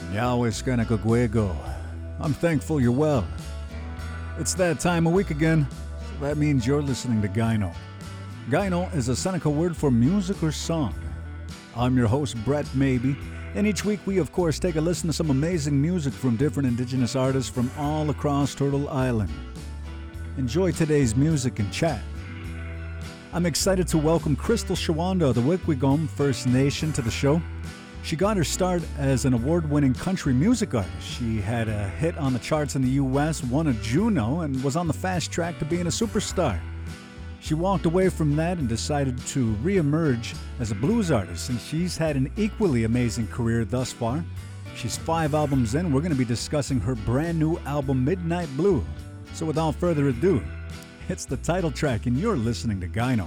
Yahweh Skanakaguego. I'm thankful you're well. It's that time of week again, so that means you're listening to Gyno. Gyno is a Seneca word for music or song. I'm your host, Brett Maybe, and each week we, of course, take a listen to some amazing music from different indigenous artists from all across Turtle Island. Enjoy today's music and chat. I'm excited to welcome Crystal Shawanda of the Wikwigom First Nation to the show. She got her start as an award-winning country music artist. She had a hit on the charts in the U.S., won a Juno, and was on the fast track to being a superstar. She walked away from that and decided to re-emerge as a blues artist, and she's had an equally amazing career thus far. She's 5 albums in. We're going to be discussing her brand new album, Midnight Blue. So without further ado, it's the title track, and you're listening to Gyno.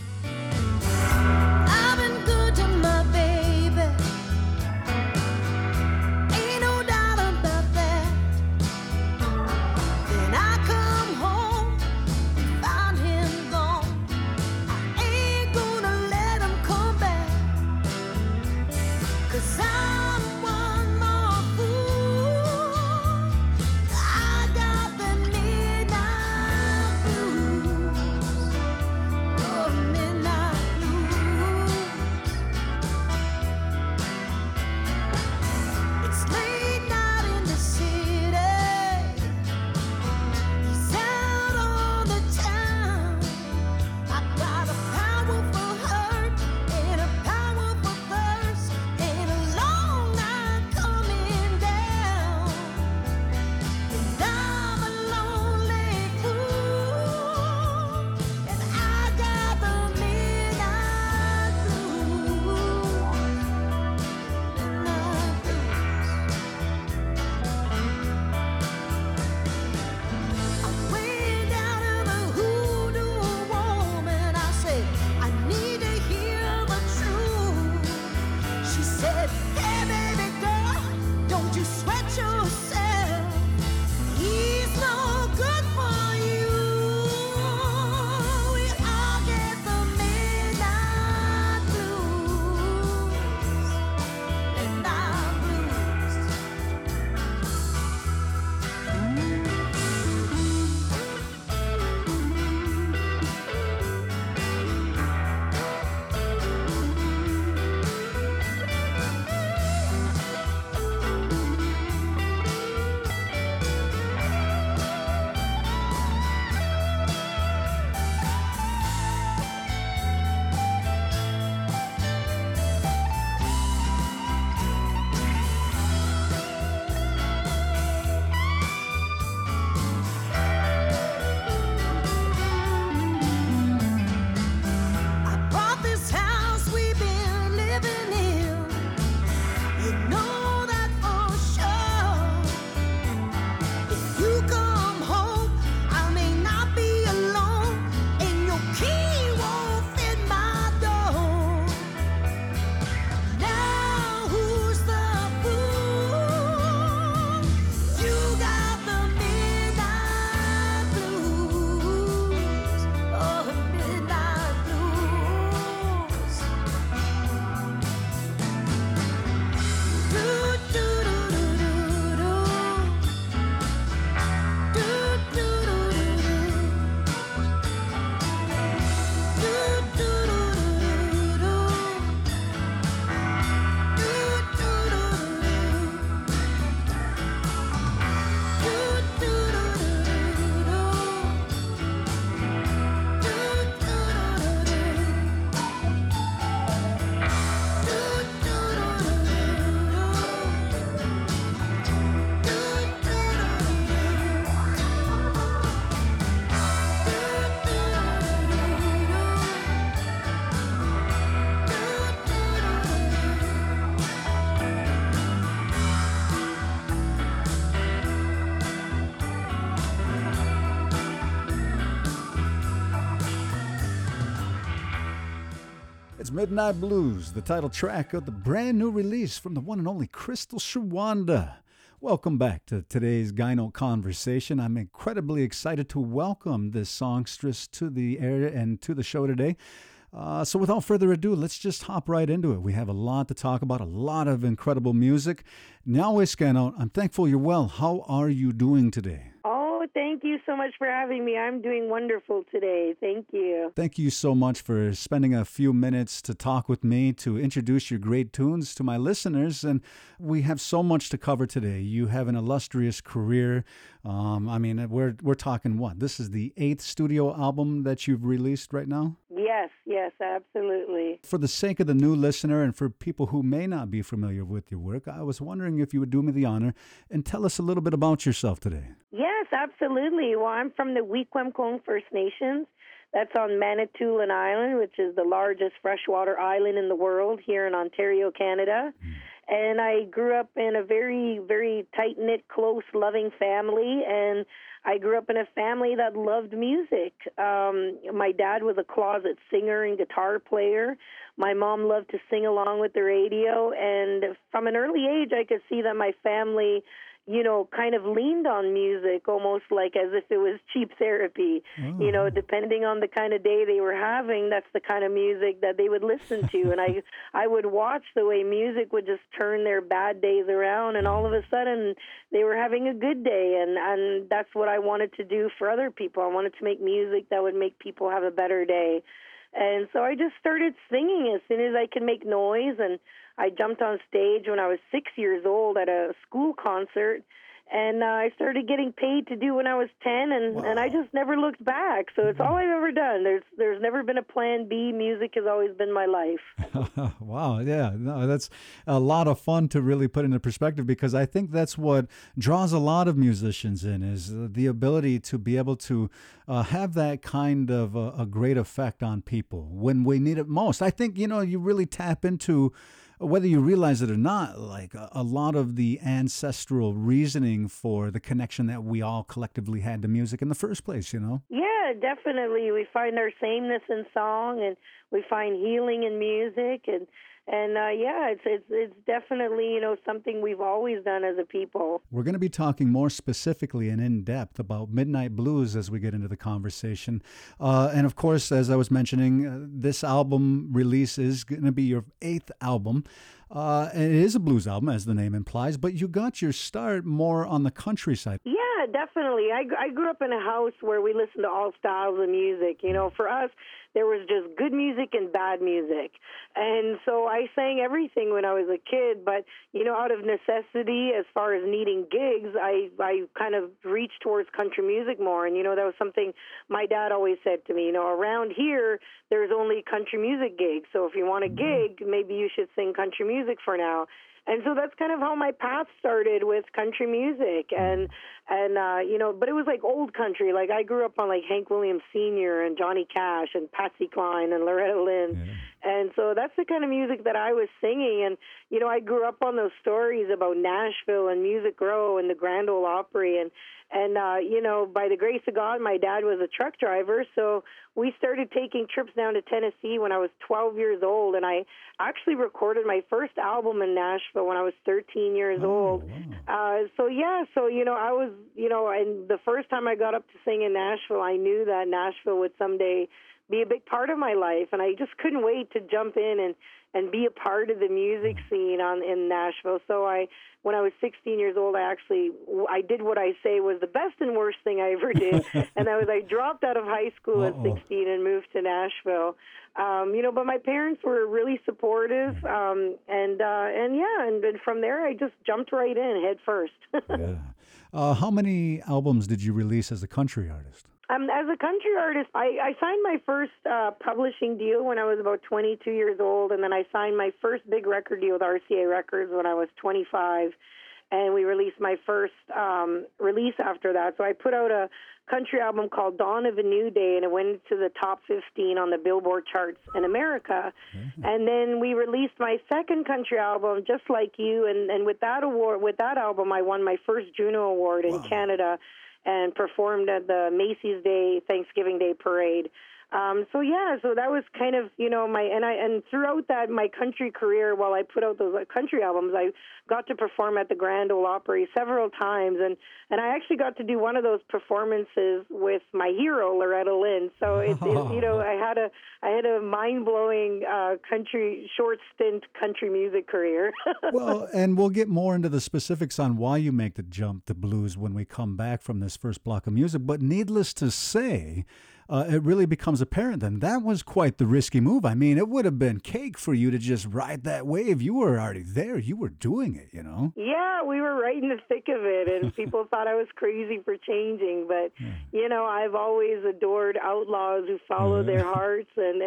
Midnight Blues, the title track of the brand new release from the one and only Crystal Shawanda. Welcome back to today's Gyno Conversation. I'm incredibly excited to welcome this songstress to the air and to the show today. So without further ado, let's just hop right into it. We have a lot to talk about, a lot of incredible music. Now, Scano, I'm thankful you're well. How are you doing today? Oh, thank you so much for having me. I'm doing wonderful today. Thank you. Thank you so much for spending a few minutes to talk with me, to introduce your great tunes to my listeners. And we have so much to cover today. You have an illustrious career. We're talking what? This is the 8th studio album that you've released right now? Yes, absolutely. For the sake of the new listener and for people who may not be familiar with your work, I was wondering if you would do me the honor and tell us a little bit about yourself today. Yes, absolutely. Well, I'm from the Weequahic First Nations. That's on Manitoulin Island, which is the largest freshwater island in the world here in Ontario, Canada. And I grew up in a very, very tight-knit, close, loving family, and I grew up in a family that loved music. My dad was a closet singer and guitar player. My mom loved to sing along with the radio, and from an early age, I could see that my family kind of leaned on music almost like as if it was cheap therapy. Depending on the kind of day they were having, that's the kind of music that they would listen to. And I would watch the way music would just turn their bad days around, and all of a sudden they were having a good day. And that's what I wanted to do for other people. I wanted to make music that would make people have a better day. And so I just started singing as soon as I could make noise, and I jumped on stage when I was 6 years old at a school concert, and I started getting paid to do when I was 10, and I just never looked back. So it's all I've ever done. There's never been a plan B. Music has always been my life. Wow, yeah. No, that's a lot of fun to really put into perspective, because I think that's what draws a lot of musicians in, is the ability to be able to have that kind of a great effect on people when we need it most. I think, you really tap into, whether you realize it or not, like a lot of the ancestral reasoning for the connection that we all collectively had to music in the first place, Yeah, definitely. We find our sameness in song, and we find healing in music, and it's definitely something we've always done as a people. We're going to be talking more specifically and in depth about Midnight Blues as we get into the conversation, and of course, as I was mentioning, this album release is going to be your 8th album. And it is a blues album, as the name implies, but you got your start more on the countryside. Yeah, definitely. I grew up in a house where we listened to all styles of music. For us, there was just good music and bad music. And so I sang everything when I was a kid, but, out of necessity, as far as needing gigs, I kind of reached towards country music more. And, that was something my dad always said to me, around here, there's only country music gigs. So if you want a gig, maybe you should sing country music for now. And so that's kind of how my path started with country music, and but it was like old country. Like I grew up on like Hank Williams Sr. and Johnny Cash and Patsy Cline and Loretta Lynn, and so that's the kind of music that I was singing. And I grew up on those stories about Nashville and Music Row and the Grand Ole Opry, and by the grace of God, my dad was a truck driver, so we started taking trips down to Tennessee when I was 12 years old, and I actually recorded my first album in Nashville when I was 13 years old. Wow. I was, and the first time I got up to sing in Nashville, I knew that Nashville would someday be a big part of my life, and I just couldn't wait to jump in and be a part of the music scene in Nashville. So when I was 16 years old, I did what I say was the best and worst thing I ever did, and that was I dropped out of high school at 16 and moved to Nashville. But my parents were really supportive, and from there I just jumped right in head first. Yeah. How many albums did you release as a country artist? As a country artist, I signed my first publishing deal when I was about 22 years old, and then I signed my first big record deal with RCA Records when I was 25, and we released my first release after that. So I put out a country album called Dawn of a New Day, and it went to the top 15 on the Billboard charts in America. Mm-hmm. And then we released my second country album, Just Like You, and with that album, I won my first Juno Award in Canada and performed at the Macy's Day Thanksgiving Day Parade. So yeah, so that was kind of, and throughout that my country career, while I put out those country albums, I got to perform at the Grand Ole Opry several times, and I actually got to do one of those performances with my hero Loretta Lynn. So I had a mind blowing short stint country music career. Well, and we'll get more into the specifics on why you make the jump to blues when we come back from this first block of music. But needless to say, it really becomes apparent then that was quite the risky move. I mean, it would have been cake for you to just ride that wave. You were already there. You were doing it, you know? Yeah, we were right in the thick of it, and people thought I was crazy for changing. But, I've always adored outlaws who follow their hearts, and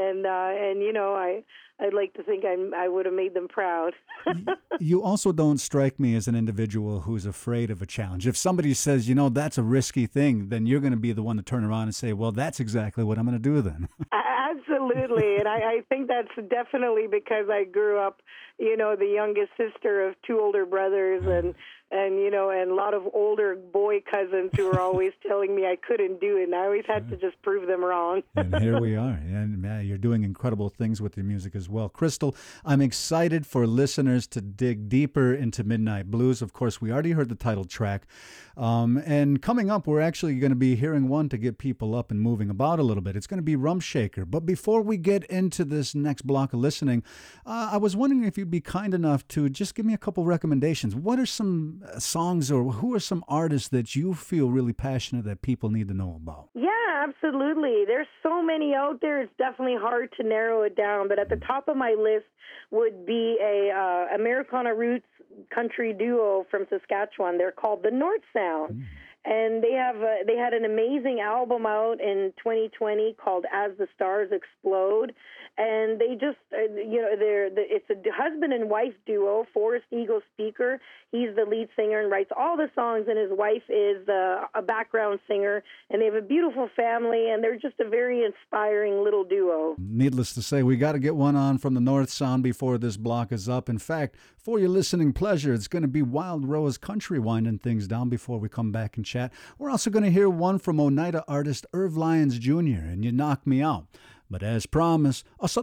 I'd like to think I would have made them proud. You also don't strike me as an individual who's afraid of a challenge. If somebody says, that's a risky thing, then you're going to be the one to turn around and say, well, that's exactly what I'm going to do then. Absolutely. And I think that's definitely because I grew up, the youngest sister of two older brothers and a lot of older boy cousins who were always telling me I couldn't do it. And I always had to just prove them wrong. And here we are. And you're doing incredible things with your music as well. Crystal, I'm excited for listeners to dig deeper into Midnight Blues. Of course, we already heard the title track. And coming up, we're actually going to be hearing one to get people up and moving about a little bit. It's going to be Rumshaker. But before we get into this next block of listening, I was wondering if you'd be kind enough to just give me a couple recommendations. What are some songs or who are some artists that you feel really passionate that people need to know about? Yeah, absolutely. There's so many out there. It's definitely hard to narrow it down. But at the top of my list would be a Americana roots country duo from Saskatchewan. They're called the North Sound. And they had an amazing album out in 2020 called As the Stars Explode, and they just it's a husband and wife duo. Forrest Eagle Speaker, he's the lead singer and writes all the songs, and his wife is a background singer, and they have a beautiful family, and they're just a very inspiring little duo. Needless to say, we got to get one on from the North Sound before this block is up. In fact, for your listening pleasure, it's going to be Wild Rose Country winding things down before we come back and chat. We're also going to hear one from Oneida artist Irv Lyons Jr., and You Knock Me Out. But as promised, you ought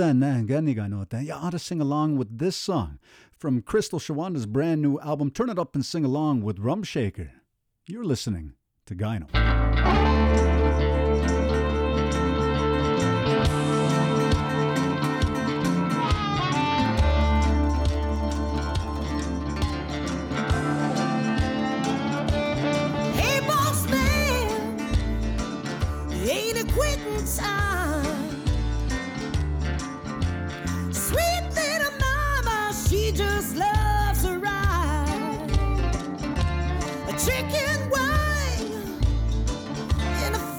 to sing along with this song from Crystal Shawanda's brand new album, Turn It Up and Sing Along with Rumshaker. You're listening to Gyno. Chicken wine in a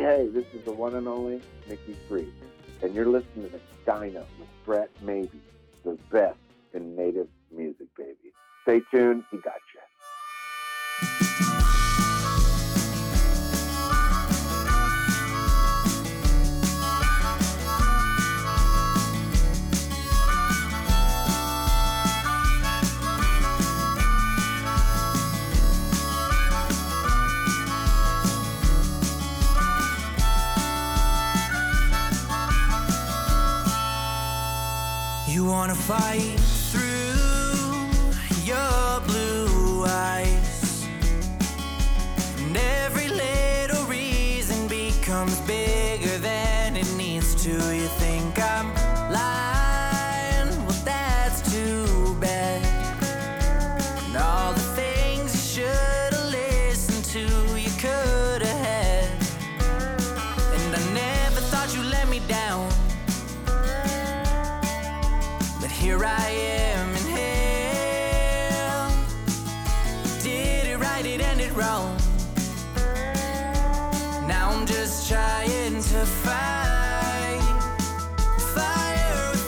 hey, this is the one and only Mickey Free, and you're listening to Gyno with Brett Maybe, the best in native music, baby. Stay tuned, he got you. You wanna fight through your blue eyes, and every little reason becomes bigger than it needs to. You think I'm lying? Well, that's too bad. And all the things you should've listened to, you could've had. And I never thought you'd let me down. Here I am in hell. Did it right, it ended wrong. Now I'm just trying to fight. Fire with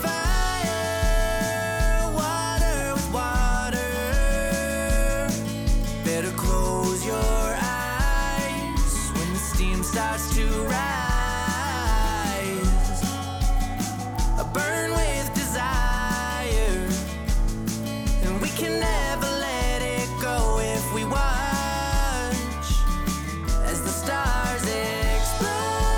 fire, water with water. Better close your eyes when the steam starts to rise. I burn with desire. We can never let it go if we watch as the stars explode.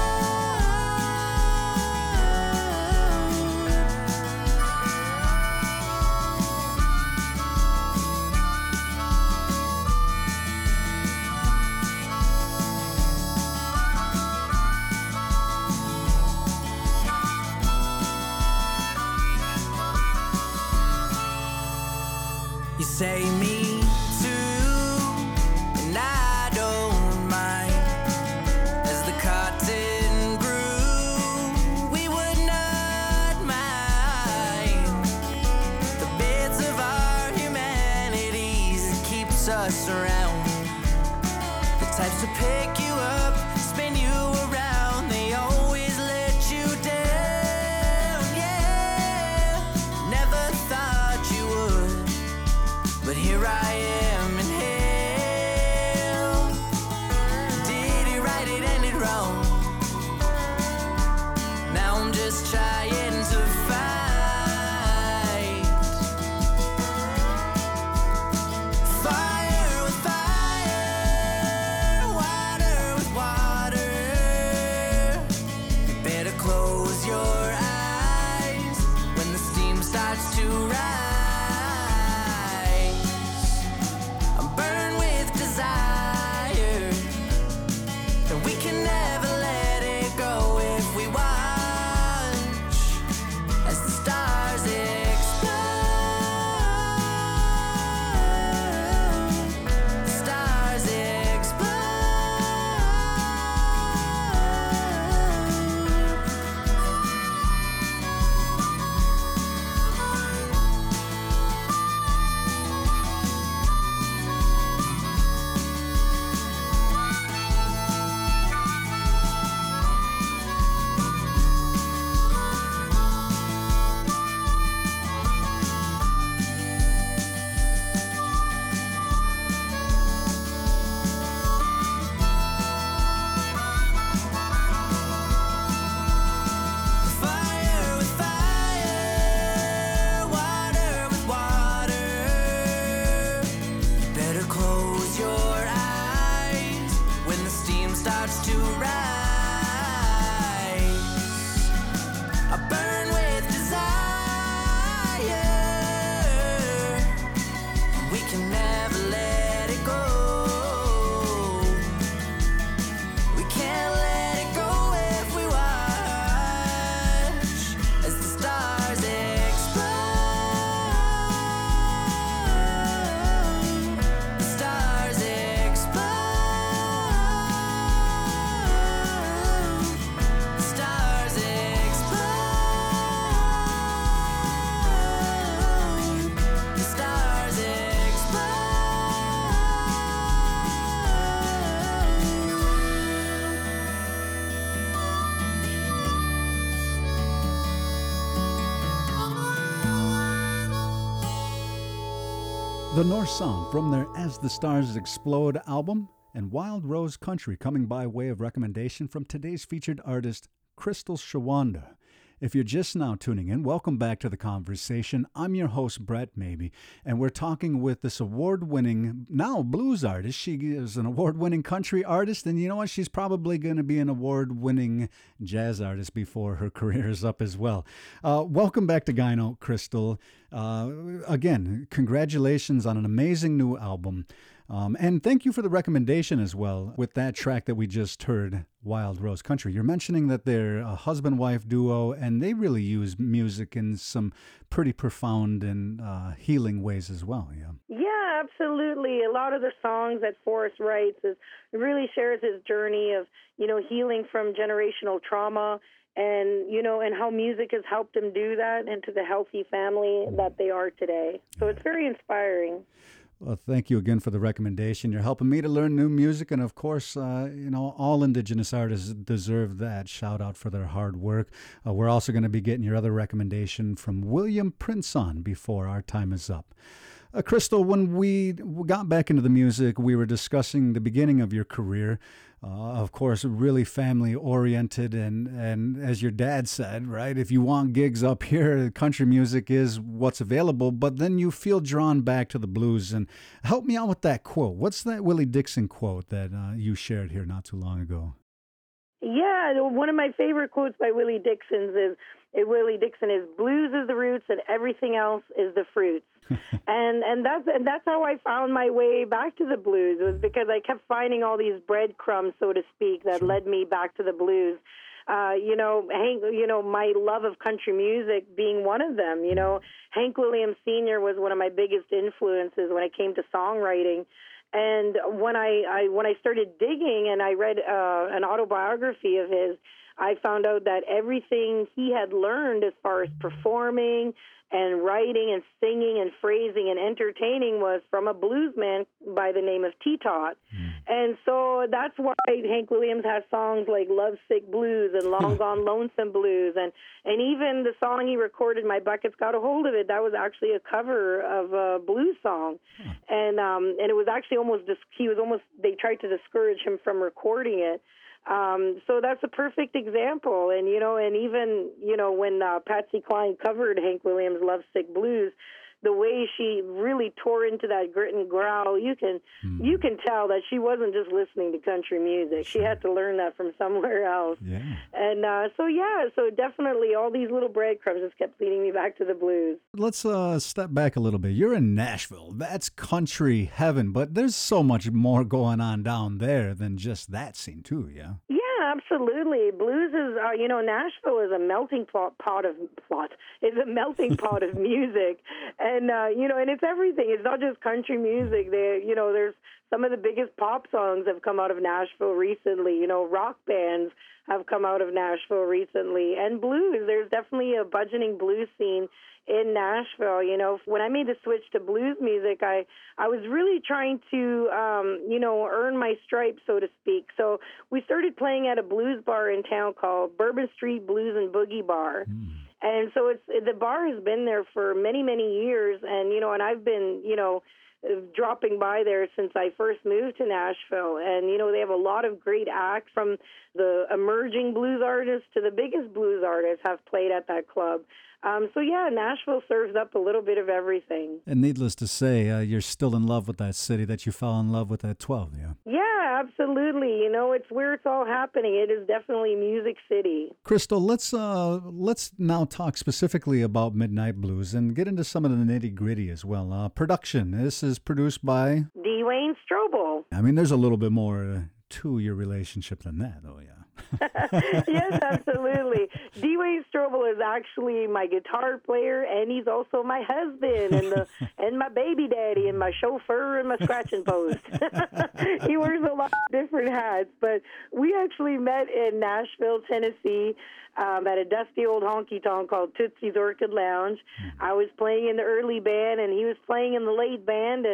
You say me too, and I don't mind. As the cotton grew, we would not mind the bits of our humanities that keeps us around. The types to pick you up, spin you around, they always let you down. Yeah, never thought you would. But here I am in hell. Did it right, it ended wrong. Now I'm just trying to fight. Fire with fire, water with water. You better close your eyes when the steam starts to rise. We can never let it go if we watch The North Sound from their As the Stars Explode album, and Wild Rose Country coming by way of recommendation from today's featured artist, Crystal Shawanda. If you're just now tuning in, welcome back to the conversation. I'm your host, Brett Maybe, and we're talking with this award-winning, now blues artist. She is an award-winning country artist, and you know what? She's probably going to be an award-winning jazz artist before her career is up as well. Welcome back to Gyno, Crystal. Again, congratulations on an amazing new album. And thank you for the recommendation as well with that track that we just heard, Wild Rose Country. You're mentioning that they're a husband-wife duo, and they really use music in some pretty profound and healing ways as well, yeah? Yeah, absolutely. A lot of the songs that Forrest writes really shares his journey of, healing from generational trauma and, and how music has helped him do that into the healthy family that they are today. So it's very inspiring. Well, thank you again for the recommendation. You're helping me to learn new music, and of course, all Indigenous artists deserve that shout out for their hard work. We're also going to be getting your other recommendation from William Prinson before our time is up. Crystal, when we got back into the music, we were discussing the beginning of your career. Of course, really family-oriented, and as your dad said, right, if you want gigs up here, country music is what's available, but then you feel drawn back to the blues. And help me out with that quote. What's that Willie Dixon quote that you shared here not too long ago? Yeah, one of my favorite quotes by Willie Dixon is, blues is the roots and everything else is the fruits. and that's how I found my way back to the blues, was because I kept finding all these breadcrumbs, so to speak, that led me back to the blues. Hank, my love of country music being one of them. Hank Williams Sr. was one of my biggest influences when it came to songwriting. And when I started digging and I read an autobiography of his, I found out that everything he had learned as far as performing and writing and singing and phrasing and entertaining was from a blues man by the name of T-Tot. And so that's why Hank Williams has songs like Lovesick Blues and Long Gone Lonesome Blues. And even the song he recorded, My Bucket's Got a Hold of It, that was actually a cover of a blues song. And it was actually they tried to discourage him from recording it. So that's a perfect example. And, even when Patsy Cline covered Hank Williams' Lovesick Blues, the way she really tore into that grit and growl, you can tell that she wasn't just listening to country music. She had to learn that from somewhere else. Yeah. And so definitely all these little breadcrumbs just kept leading me back to the blues. Let's step back a little bit. You're in Nashville. That's country heaven, but there's so much more going on down there than just that scene too, yeah? Yeah, absolutely. Blues is, Nashville is a melting pot of music. And, and it's everything. It's not just country music. There's some of the biggest pop songs have come out of Nashville recently. Rock bands have come out of Nashville recently. And blues, there's definitely a budgeting blues scene in Nashville. When I made the switch to blues music, I was really trying to, earn my stripes, so to speak. So we started playing at a blues bar in town called Bourbon Street Blues and Boogie Bar. And so the bar has been there for many, many years. And, and I've been, dropping by there since I first moved to Nashville. And, they have a lot of great acts, from the emerging blues artists to the biggest blues artists have played at that club. Nashville serves up a little bit of everything. And needless to say, you're still in love with that city that you fell in love with at 12, yeah? Yeah, absolutely. It's where it's all happening. It is definitely Music City. Crystal, let's now talk specifically about Midnight Blues and get into some of the nitty-gritty as well. Production. This is produced by D. Wayne Strobel. I mean, there's a little bit more to your relationship than that, though, yeah. Yes, absolutely. D. Wayne Strobel is actually my guitar player, and he's also my husband and my baby daddy and my chauffeur and my scratching post. He wears a lot of different hats, but we actually met in Nashville, Tennessee, at a dusty old honky-tonk called Tootsie's Orchid Lounge. I was playing in the early band, and he was playing in the late band, and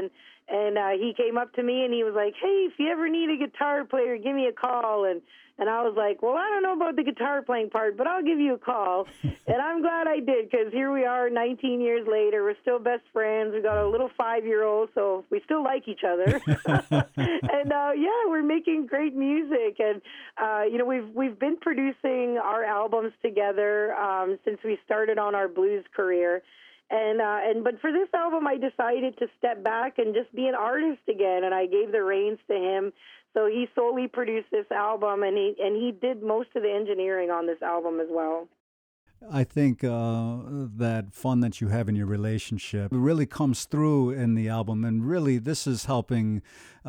And he came up to me and he was like, "Hey, if you ever need a guitar player, give me a call." And I was like, "Well, I don't know about the guitar playing part, but I'll give you a call." And I'm glad I did, because here we are 19 years later. We're still best friends. We got a little 5-year-old, so we still like each other. And yeah, we're making great music. And we've been producing our albums together since we started on our blues career. But for this album, I decided to step back and just be an artist again, and I gave the reins to him. So he solely produced this album, and he did most of the engineering on this album as well. I think that fun that you have in your relationship really comes through in the album, and really this is helping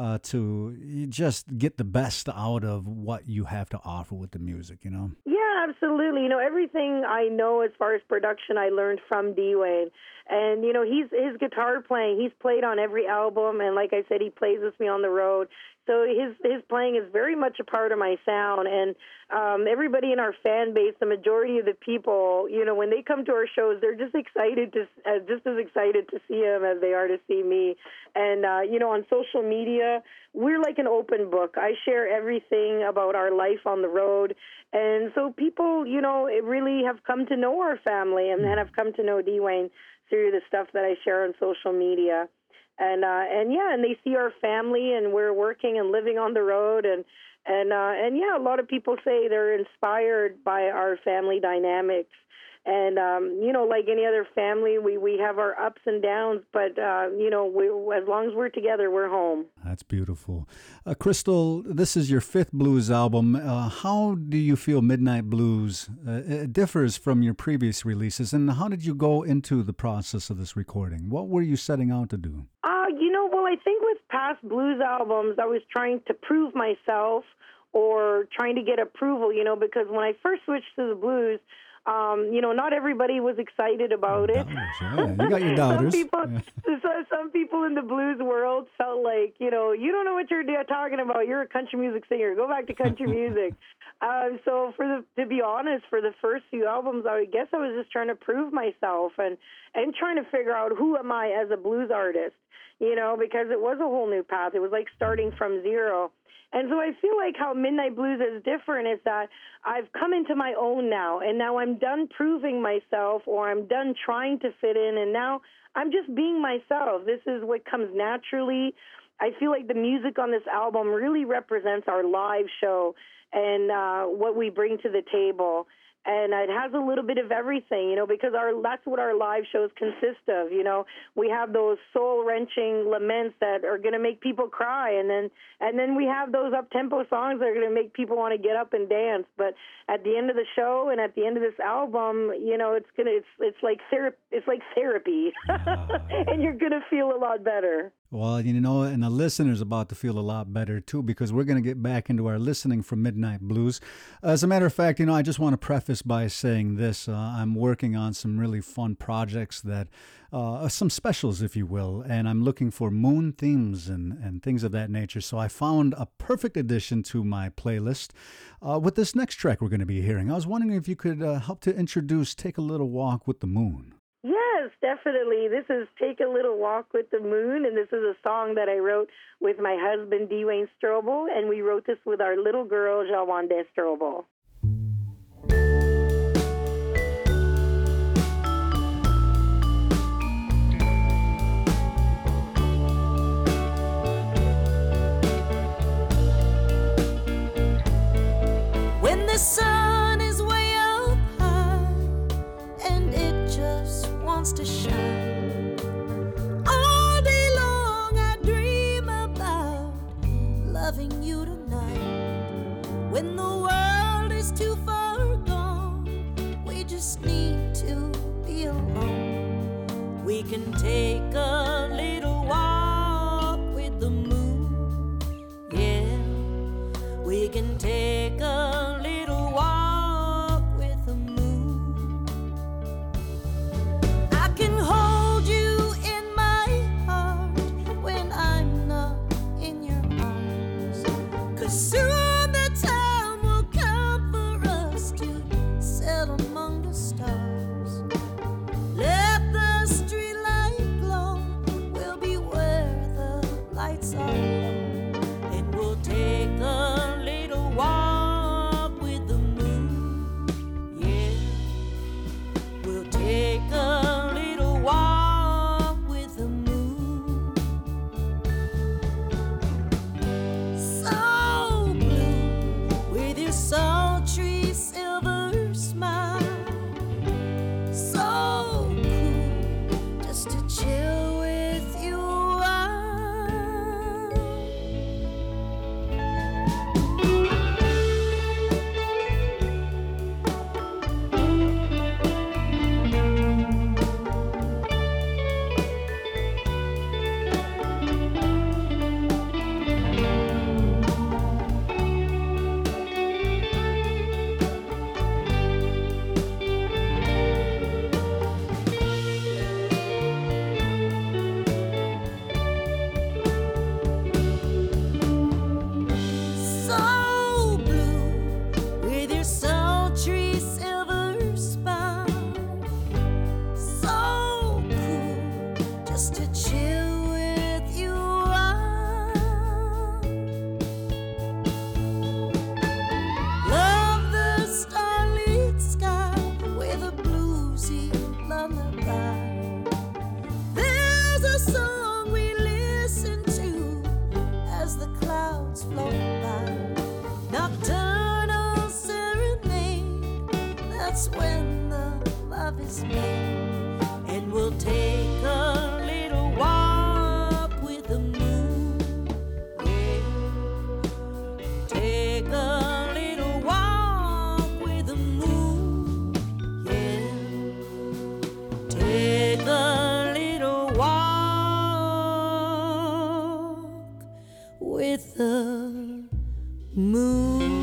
to just get the best out of what you have to offer with the music, you know? Yeah, absolutely. Everything I know as far as production, I learned from Dwayne. And, his guitar playing, he's played on every album, and like I said, he plays with me on the road. So his playing is very much a part of my sound, and everybody in our fan base, the majority of the people, when they come to our shows, they're just excited just as excited to see him as they are to see me. And on social media, we're like an open book. I share everything about our life on the road, and so people, really have come to know our family and have come to know Dwayne through the stuff that I share on social media. And they see our family, and we're working and living on the road, and yeah, a lot of people say they're inspired by our family dynamics. And like any other family, we have our ups and downs, but as long as we're together, we're home. That's beautiful. Crystal, this is your 5th blues album. How do you feel Midnight Blues differs from your previous releases, and how did you go into the process of this recording? What were you setting out to do? Well, I think with past blues albums, I was trying to prove myself or trying to get approval, because when I first switched to the blues, not everybody was excited about it. Yeah. You got your doubters. Some people in the blues world felt like, you don't know what you're talking about. You're a country music singer. Go back to country music. So to be honest, for the first few albums, I guess I was just trying to prove myself and trying to figure out who am I as a blues artist, because it was a whole new path. It was like starting from zero. And so I feel like how Midnight Blues is different is that I've come into my own now, and now I'm done proving myself, or I'm done trying to fit in, and now I'm just being myself. This is what comes naturally. I feel like the music on this album really represents our live show and what we bring to the table. And it has a little bit of everything, because that's what our live shows consist of. We have those soul-wrenching laments that are going to make people cry, and then we have those up-tempo songs that are going to make people want to get up and dance. But at the end of the show and at the end of this album, it's like therapy, and you're going to feel a lot better. Well, and the listener's about to feel a lot better, too, because we're going to get back into our listening for Midnight Blues. As a matter of fact, I just want to preface by saying this. I'm working on some really fun projects that, some specials, if you will, and I'm looking for moon themes and things of that nature. So I found a perfect addition to my playlist with this next track we're going to be hearing. I was wondering if you could help to introduce Take a Little Walk with the Moon. Yes, definitely. This is Take a Little Walk with the Moon, and this is a song that I wrote with my husband, Dwayne Strobel, and we wrote this with our little girl, Jawande Strobel. When the sun is way up high and it just wants to shine, all day long I dream about loving you tonight. When the world is too far gone, we just need to be alone. We can take a little walk with the moon. Yeah, we can take a little walk with the moon. I can hold you in my heart when I'm not in your arms, 'cause soon the time will come for us to sail among the stars. Let the streetlight glow, we'll be waiting us when the love is made, and we'll take a little walk with the moon. Yeah. Take a little walk with the moon. Yeah. Take a little walk with the moon.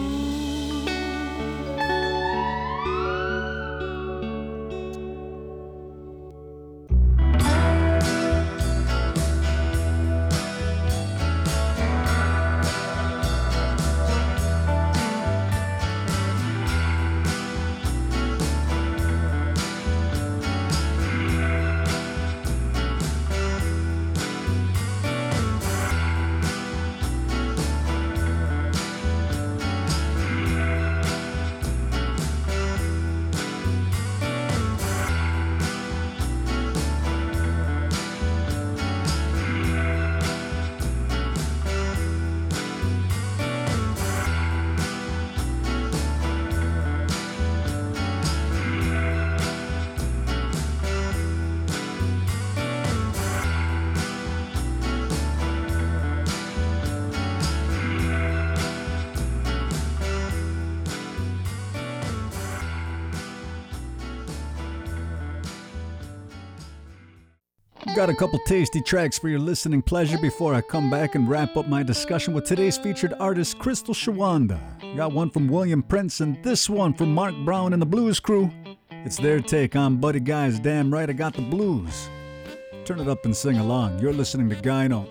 Got a couple tasty tracks for your listening pleasure before I come back and wrap up my discussion with today's featured artist, Crystal Shawanda. Got one from William Prince and this one from Mark Brown and the Blues Crew. It's their take on Buddy Guy's Damn Right I Got the Blues. Turn it up and sing along. You're listening to Gyno.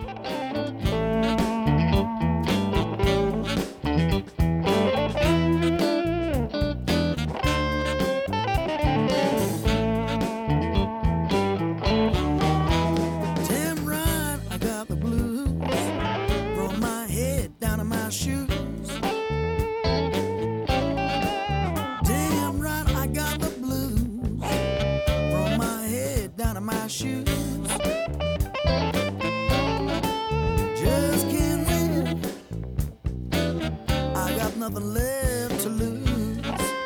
Nothing left to lose.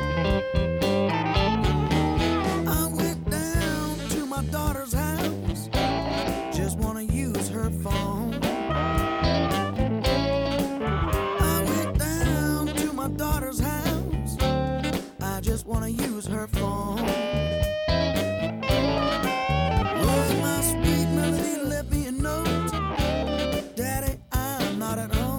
I went down to my daughter's house, just wanna use her phone. I went down to my daughter's house, I just wanna use her phone. Well, my sweet melody left me a note. Daddy, I'm not at home.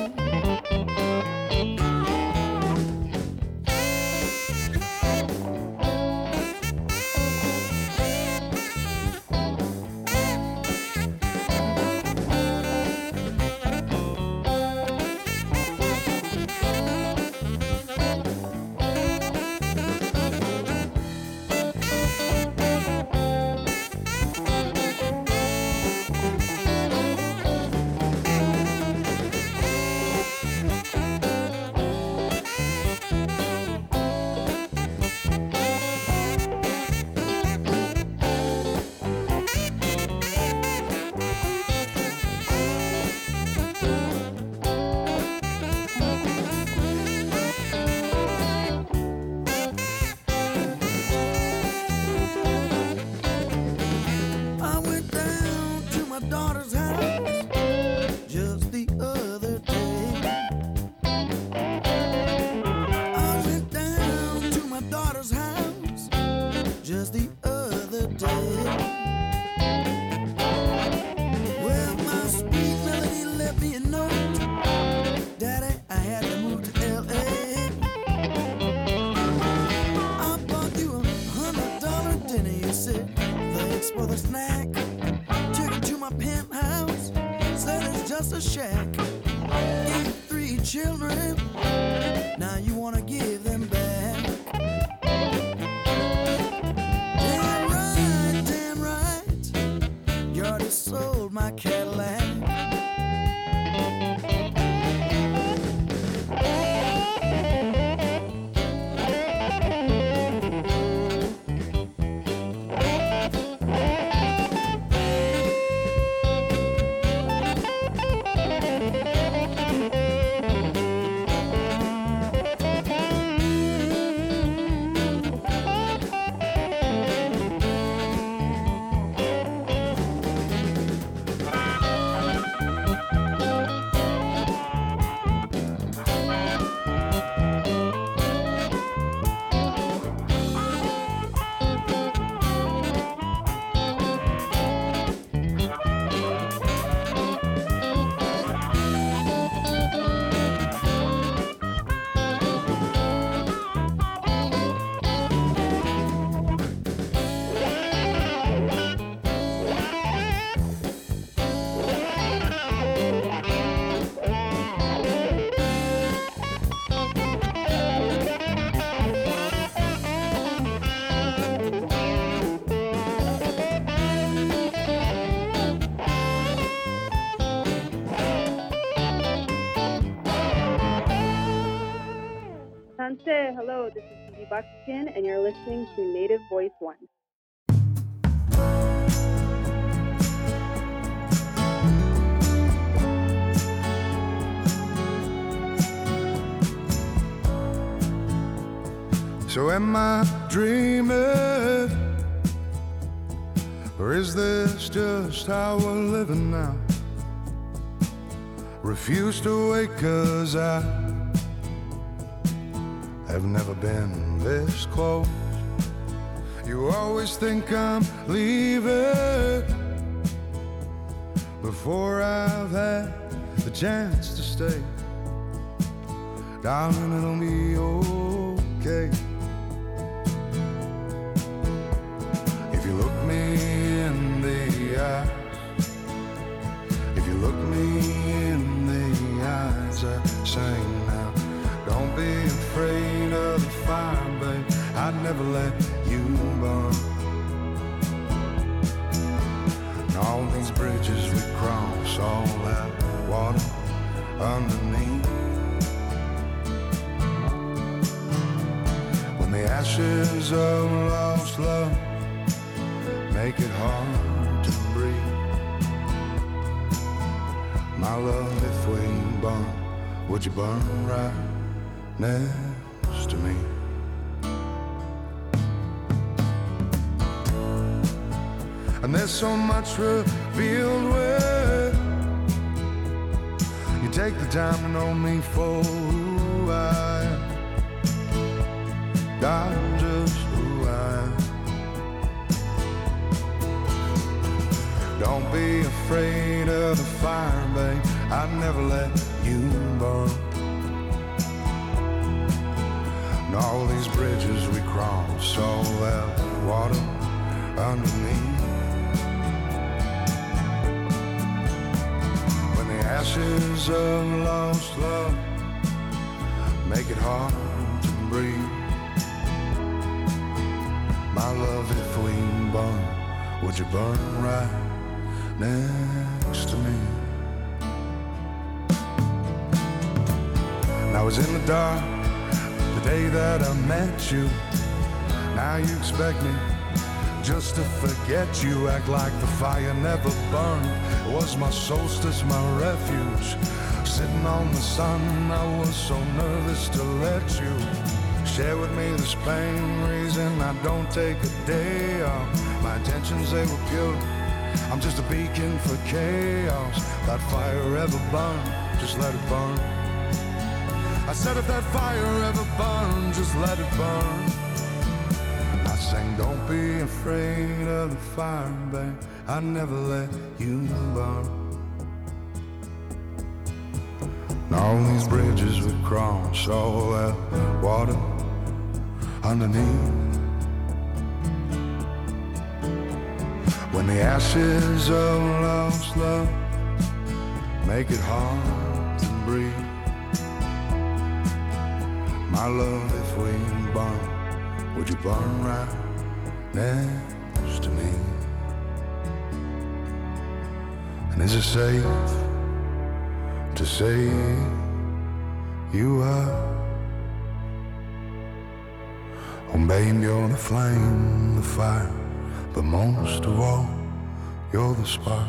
A shack, gave 3 children, now you wanna give them back. Damn right, you already sold my Cadillac. Hello, this is Phoebe Buckskin, and you're listening to Native Voice One. So am I dreaming, or is this just how we're living now? Refuse to wake 'cause I have never been this close. You always think I'm leaving before I've had the chance to stay. Darling, it'll be okay. If you look me in the eyes, if you look me in the eyes, I sing now. Don't be afraid of the fire, babe. I'd never let you burn. And all these bridges we cross, all that water underneath. When the ashes of lost love make it hard to breathe, my love, if we burn, would you burn right next to me? And there's so much revealed when you take the time to know me for who I am. I'm just who I am. Don't be afraid of the fire, babe. I'd never let you burn. And all these bridges we cross, all that water underneath. When the ashes of lost love make it hard to breathe, my love, if we burn, would you burn right next to me? And I was in the dark the day that I met you. Now you expect me just to forget you. Act like the fire never burned. It was my solstice, my refuge. Sitting on the sun, I was so nervous to let you share with me this pain, reason I don't take a day off. My intentions, they were pure. I'm just a beacon for chaos. That fire ever burn, just let it burn. I said if that fire ever burn, just let it burn. I sang, don't be afraid of the fire, babe. I never let you burn. And all these bridges we cross, all that water underneath. When the ashes of lost love make it hard to breathe, my love, if we burn, would you burn right next to me? And is it safe to say you are? Oh, babe, you're the flame, the fire, but most of all, you're the spark.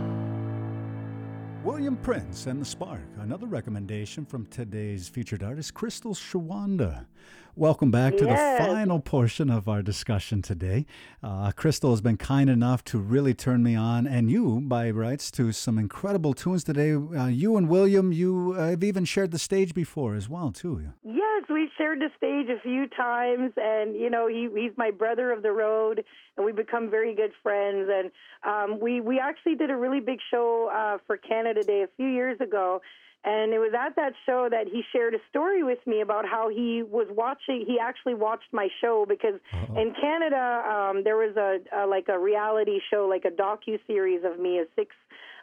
William Prince and the Spark, another recommendation from today's featured artist, Crystal Shawanda. Welcome back to the final portion of our discussion today. Crystal has been kind enough to really turn me on, and you, by rights, to some incredible tunes today. You and William, you have even shared the stage before as well, too. Yes, we've shared the stage a few times, and, you know, he's my brother of the road, and we've become very good friends. And we actually did a really big show for Canada Day a few years ago. And it was at that show that he shared a story with me about how he actually watched my show because in Canada, there was a reality show, like a docu-series of me, a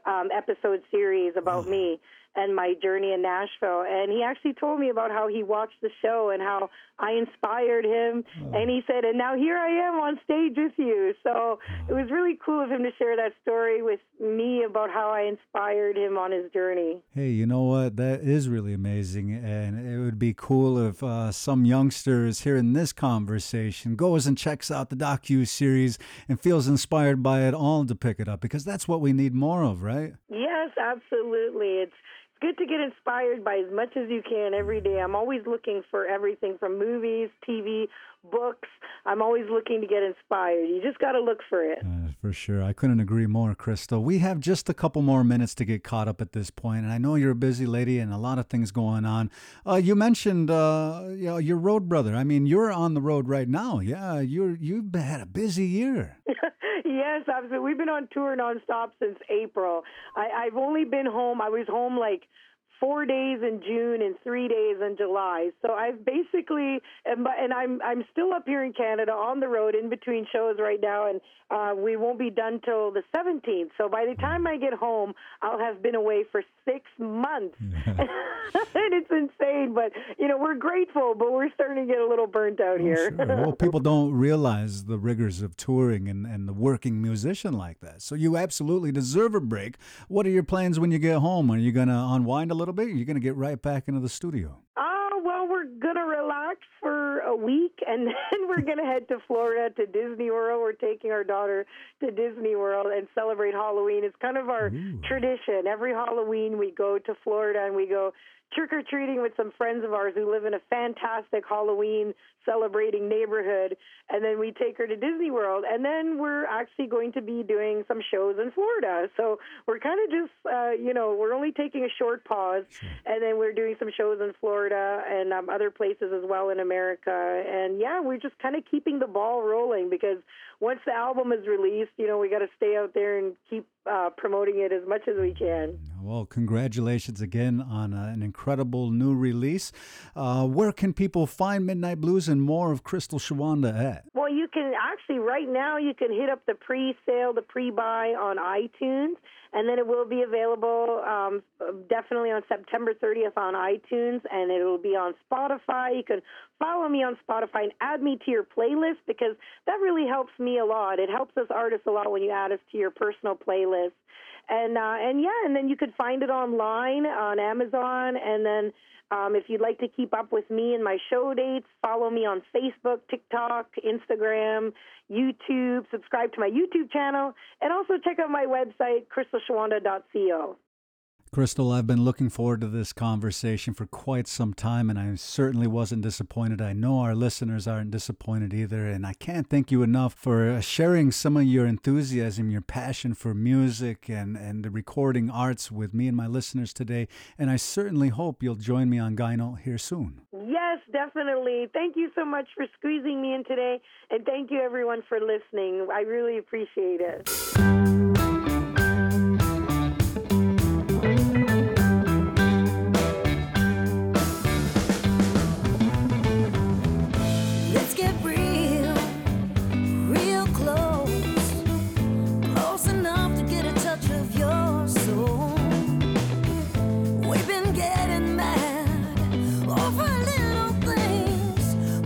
episode series about me and my journey in Nashville. And he actually told me about how he watched the show and how I inspired him. And he said, and now here I am on stage with you. So it was really cool of him to share that story with me about how I inspired him on his journey. Hey, you know what? That is really amazing. And it would be cool if some youngsters hearing this conversation goes and checks out the docu-series and feels inspired by it all to pick it up, because that's what we need more of, right? Yes, absolutely. It's good to get inspired by as much as you can every day. I'm always looking for everything from movies, TV, books. I'm always looking to get inspired. You just got to look for it. For sure. I couldn't agree more, Crystal. We have just a couple more minutes to get caught up at this point, and I know you're a busy lady and a lot of things going on. You mentioned your road brother. I mean, you're on the road right now. Yeah, you've had a busy year. Yes, absolutely. We've been on tour nonstop since April. I've only been home. I was home like 4 days in June and 3 days in July. So I've basically, and I'm still up here in Canada on the road in between shows right now, and we won't be done till the 17th. So by the time I get home, I'll have been away for 6 months. And it's insane, but, we're grateful, but we're starting to get a little burnt out here. Sure. Well, people don't realize the rigors of touring and the working musician like that. So you absolutely deserve a break. What are your plans when you get home? Are you going to unwind a little bit? Or are you going to get right back into the studio? Well, we're going to relax for a week, and then we're going to head to Florida to Disney World. We're taking our daughter to Disney World and celebrate Halloween. It's kind of our tradition. Every Halloween we go to Florida and we go trick-or-treating with some friends of ours who live in a fantastic Halloween celebrating neighborhood, and then we take her to Disney World, and then we're actually going to be doing some shows in Florida. So we're kind of just, we're only taking a short pause, and then we're doing some shows in Florida and other places as well in America. And yeah, we're just kind of keeping the ball rolling, because once the album is released, we got to stay out there and keep promoting it as much as we can. Well, congratulations again on an incredible new release. Where can people find Midnight Blues and more of Crystal Shawanda at? Well, you can actually, right now, you can hit up the pre-sale, the pre-buy on iTunes, and then it will be available definitely on September 30th on iTunes, and it will be on Spotify. You can follow me on Spotify and add me to your playlist, because that really helps me a lot. It helps us artists a lot when you add us to your personal playlist. And then you could find it online on Amazon. And then if you'd like to keep up with me and my show dates, follow me on Facebook, TikTok, Instagram, YouTube, subscribe to my YouTube channel, and also check out my website, crystalshawanda.co. Crystal, I've been looking forward to this conversation for quite some time, and I certainly wasn't disappointed. I know our listeners aren't disappointed either, and I can't thank you enough for sharing some of your enthusiasm, your passion for music and the recording arts with me and my listeners today, and I certainly hope you'll join me on Gyno here soon. Yes, definitely. Thank you so much for squeezing me in today, and thank you everyone for listening. I really appreciate it.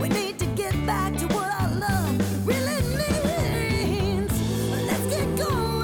Back to what our love really means. Let's get going.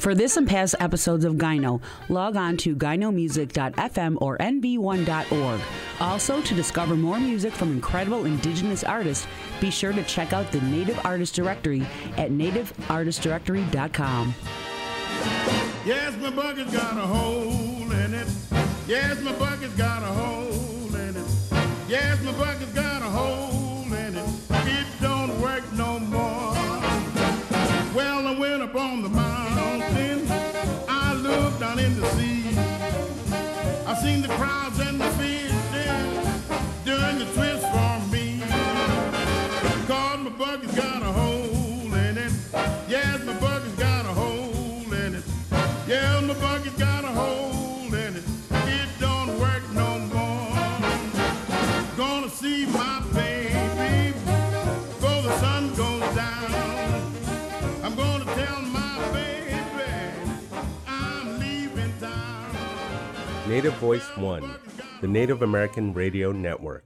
For this and past episodes of Gyno, log on to gynomusic.fm or nv1.org. Also, to discover more music from incredible indigenous artists, be sure to check out the Native Artist Directory at nativeartistdirectory.com. Yes, my bucket's got a hole in it. Yes, my bucket's got a hole in it. Yes, my bucket's got a hole in it. It don't work no more. Well, I went up on the mountain. I looked down in the sea. I seen the crowds and the fish doing the twist for me. Cause my bucket's got a hole in it. Yes, my bucket's got a hole in it. Yeah, my bucket's got a hole in it. It don't work no more. Gonna see my baby before the sun goes down. I'm gonna tell my baby I'm leaving town. Native Voice One, the Native American Radio Network.